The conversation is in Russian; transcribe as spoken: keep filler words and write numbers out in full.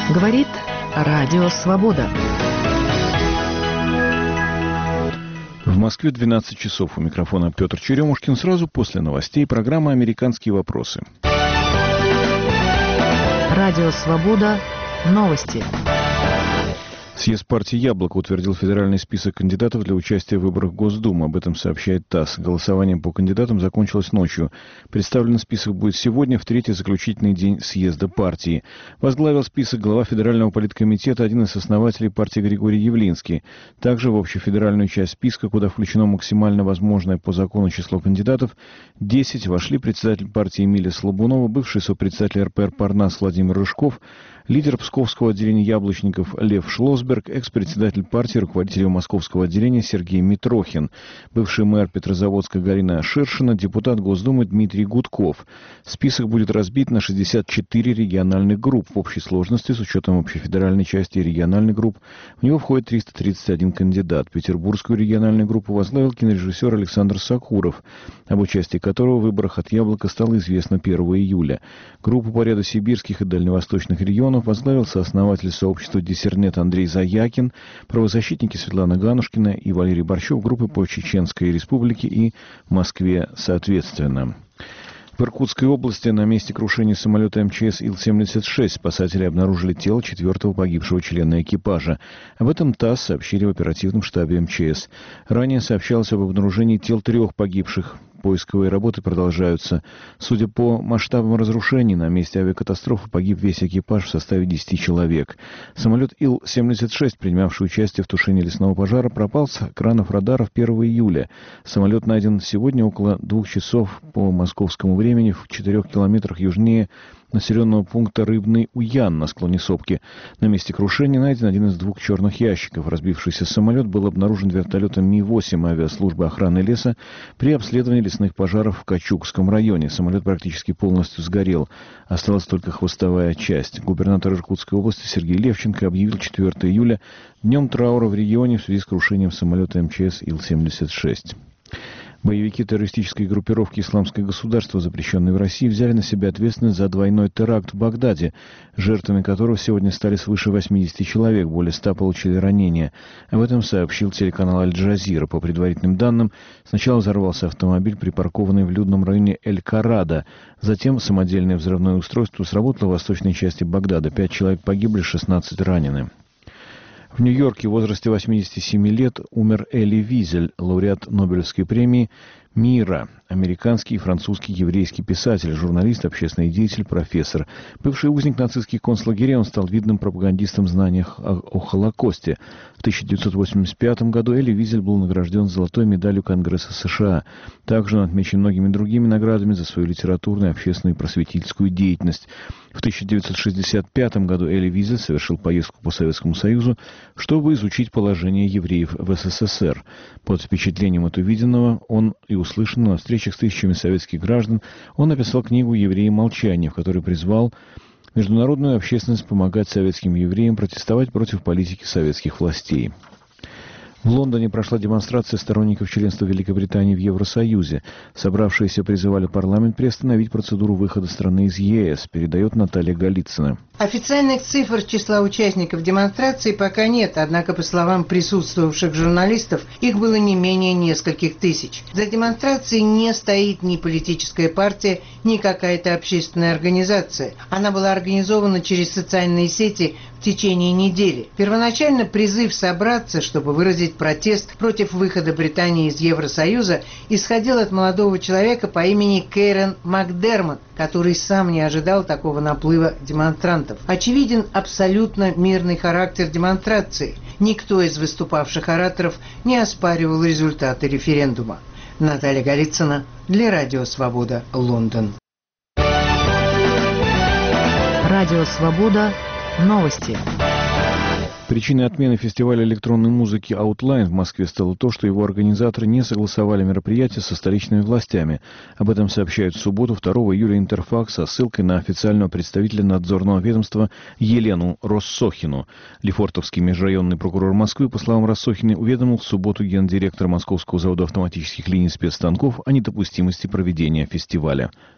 Говорит Радио Свобода. В Москве двенадцать часов. У микрофона Петр Черемушкин. Сразу после новостей программа «Американские вопросы». Радио Свобода. Новости. Съезд партии «Яблоко» утвердил федеральный список кандидатов для участия в выборах в Госдуму. Об этом сообщает ТАСС. Голосование по кандидатам закончилось ночью. Представлен список будет сегодня, в третий заключительный день съезда партии. Возглавил список глава Федерального политкомитета, один из основателей партии Григорий Явлинский. Также в общефедеральную часть списка, куда включено максимально возможное по закону число кандидатов, десять вошли председатель партии Эмилия Слабунова, бывший сопредседатель эр пэ эр «Парнас» Владимир Рыжков, лидер Псковского отделения «Яблочников» Лев Шлосберг, экс-председатель партии, руководитель его московского отделения Сергей Митрохин, бывший мэр Петрозаводска Галина Ширшина, депутат Госдумы Дмитрий Гудков. Список будет разбит на шестьдесят четыре региональных групп. В общей сложности, с учетом общефедеральной части и региональных групп, в него входит триста тридцать один кандидат. Петербургскую региональную группу возглавил кинорежиссер Александр Сакуров, об участии которого в выборах от «Яблока» стало известно первого июля. Группу по ряду сибирских и дальневосточных регионов возглавил сооснователь сообщества «Диссернет» Андрей Заякин, правозащитники Светлана Ганушкина и Валерий Борщев, группы по Чеченской Республике и Москве соответственно. В Иркутской области на месте крушения самолета эм че эс ил семьдесят шесть спасатели обнаружили тело четвертого погибшего члена экипажа. Об этом ТАСС сообщили в оперативном штабе эм че эс. Ранее сообщалось об обнаружении тел трех погибших. Поисковые работы продолжаются. Судя по масштабам разрушений, на месте авиакатастрофы погиб весь экипаж в составе десяти человек. Самолет ил семьдесят шесть, принимавший участие в тушении лесного пожара, пропал с экранов радаров первого июля. Самолет найден сегодня около двух часов по московскому времени в четырех километрах южнее населенного пункта Рыбный Уян на склоне сопки. На месте крушения найден один из двух черных ящиков. Разбившийся самолет был обнаружен вертолетом Ми восемь авиаслужбы охраны леса при обследовании лесных пожаров в Качугском районе. Самолет практически полностью сгорел. Осталась только хвостовая часть. Губернатор Иркутской области Сергей Левченко объявил четвёртого июля днем траура в регионе в связи с крушением самолета эм че эс ил семьдесят шесть. Боевики террористической группировки «Исламское государство», запрещенные в России, взяли на себя ответственность за двойной теракт в Багдаде, жертвами которого сегодня стали свыше восьмидесяти человек, более ста получили ранения. Об этом сообщил телеканал «Аль-Джазира». По предварительным данным, сначала взорвался автомобиль, припаркованный в людном районе Эль-Карада. Затем самодельное взрывное устройство сработало в восточной части Багдада. Пять человек погибли, шестнадцать ранены. В Нью-Йорке в возрасте восьмидесяти семи лет умер Эли Визель, лауреат Нобелевской премии мира, американский и французский еврейский писатель, журналист, общественный деятель, профессор. Бывший узник нацистских концлагерей, он стал видным пропагандистом в знаниях о, о Холокосте. В тысяча девятьсот восемьдесят пятом году Эли Визель был награжден золотой медалью Конгресса США. Также он отмечен многими другими наградами за свою литературную, общественную и просветительскую деятельность. В тысяча девятьсот шестьдесят пятом году Эли Визель совершил поездку по Советскому Союзу, чтобы изучить положение евреев в эс эс эс эр. Под впечатлением от увиденного он и услышанного на встречах с тысячами советских граждан, он написал книгу «Евреи молчания», в которой призвал международную общественность помогать советским евреям протестовать против политики советских властей. В Лондоне прошла демонстрация сторонников членства Великобритании в Евросоюзе. Собравшиеся призывали парламент приостановить процедуру выхода страны из е эс, передает Наталья Голицына. Официальных цифр числа участников демонстрации пока нет, однако, по словам присутствовавших журналистов, их было не менее нескольких тысяч. За демонстрацией не стоит ни политическая партия, ни какая-то общественная организация. Она была организована через социальные сети в течение недели. Первоначально призыв собраться, чтобы выразить протест против выхода Британии из Евросоюза, исходил от молодого человека по имени Кейрон Макдермот, который сам не ожидал такого наплыва демонстрантов. Очевиден абсолютно мирный характер демонстрации. Никто из выступавших ораторов не оспаривал результаты референдума. Наталья Голицына для Радио Свобода, Лондон. Радио Свобода. Новости. Причиной отмены фестиваля электронной музыки Outline в Москве стало то, что его организаторы не согласовали мероприятие со столичными властями. Об этом сообщают в субботу, второго июля, Интерфакс со ссылкой на официального представителя надзорного ведомства Елену Россохину. Лефортовский межрайонный прокурор Москвы, по словам Россохиной, уведомил в субботу гендиректора Московского завода автоматических линий спецстанков о недопустимости проведения фестиваля.